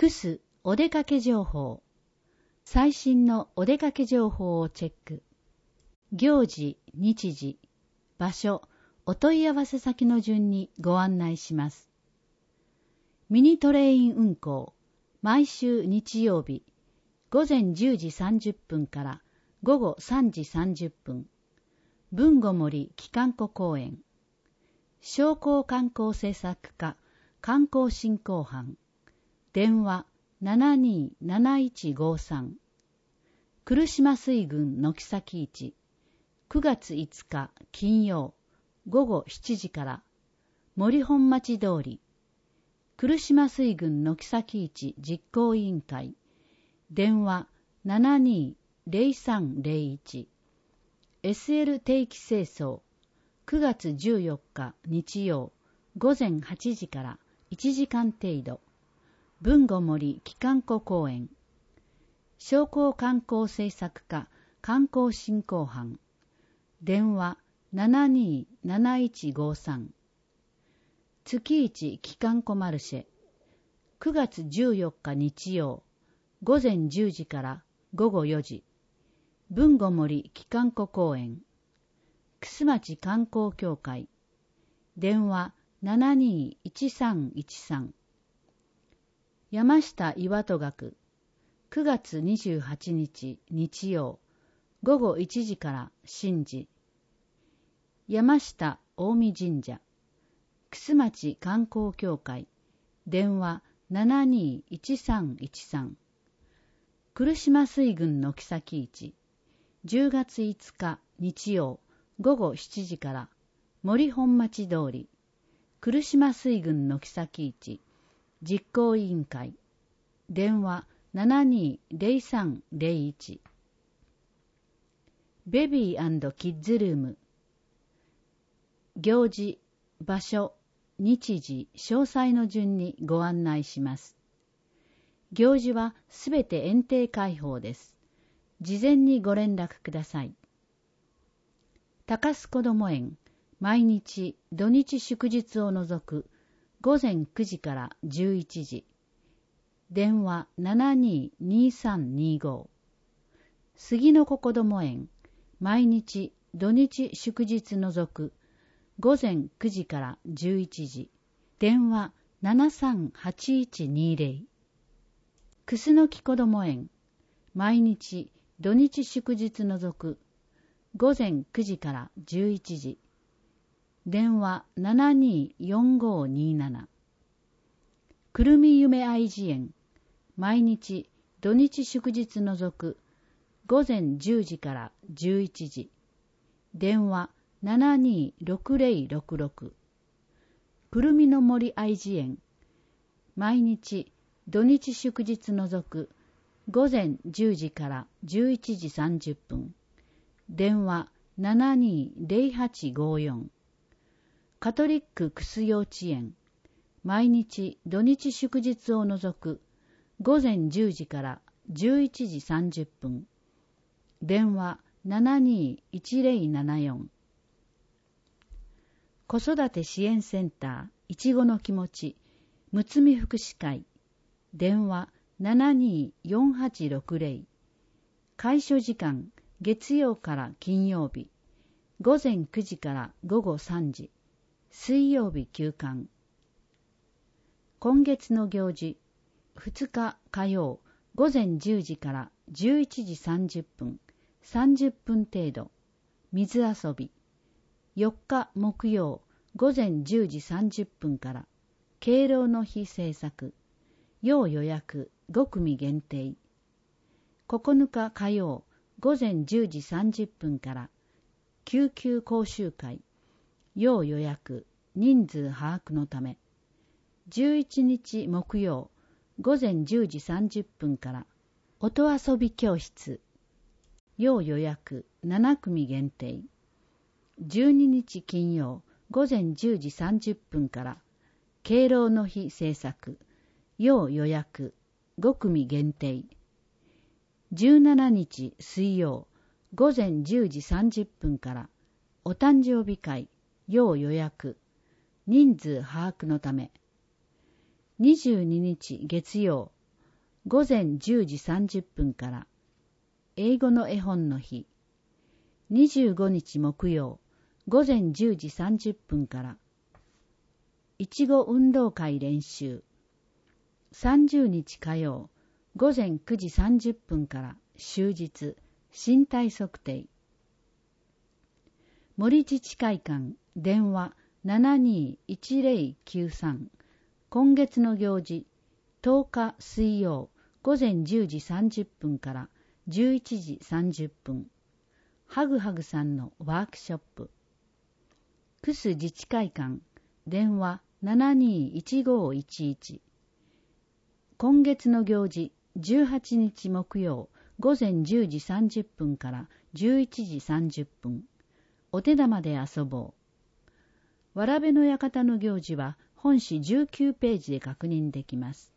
クスお出かけ情報。最新のお出かけ情報をチェック。行事、日時、場所、お問い合わせ先の順にご案内します。ミニトレイン運行、毎週日曜日、午前10時30分から午後3時30分、豊後森機関湖公園、商工観光政策課観光振興班、電話 727153、来島水郡軒先市、9月5日金曜午後7時から森本町通り、来島水郡軒先市実行委員会、電話 720301、SL 定期清掃、9月14日日曜午前8時から1時間程度、豊後森機関湖公園、商工観光政策課観光振興班、電話 727153、月一機関湖マルシェ、9月14日日曜午前10時から午後4時、豊後森機関湖公園、楠町観光協会、電話 721313、山下岩戸学、9月28日日曜午後1時から神事、山下大見神社、楠町観光協会、電話 721313、来島水郡軒先市、10月5日日曜午後7時から森本町通り、来島水郡軒先市実行委員会、電話 720301、ベビー&キッズルーム、行事、場所、日時、詳細の順にご案内します。行事はすべて園庭開放です。事前にご連絡ください。高須こども園、毎日土日祝日を除く午前9時から11時、電話 722325、杉の子こども園、毎日土日祝日除く午前9時から11時、電話 738120、楠木こども園、毎日土日祝日除く午前9時から11時、電話 724527、くるみ夢愛児園、毎日土日祝日除く午前10時から11時、電話 726066、くるみの森愛児園、毎日土日祝日除く午前10時から11時30分、電話 720854、カトリッククス幼稚園、毎日土日祝日を除く午前10時から11時30分、電話 721074、子育て支援センターいちごの気持ちむつみ福祉会、電話 724860、開所時間月曜から金曜日午前9時から午後3時、水曜日休館。今月の行事、2日火曜午前10時から11時30分、30分程度、水遊び。4日木曜午前10時30分から敬老の日制作、要予約5組限定。9日火曜午前10時30分から救急講習会、要予約人数把握のため。11日木曜午前10時30分から音遊び教室、要予約7組限定。12日金曜午前10時30分から敬老の日制作、要予約5組限定。17日水曜午前10時30分からお誕生日会、要予約人数把握のため。22日月曜午前10時30分から英語の絵本の日。25日木曜午前10時30分からいちご運動会練習。30日火曜午前9時30分から終日身体測定。森自治会館電話721093。今月の行事10日水曜午前10時30分から11時30分。ハグハグさんのワークショップ。クス自治会館電話721511。今月の行事18日木曜午前10時30分から11時30分。お手玉で遊ぼう。わらべの館の行事は本誌19ページで確認できます。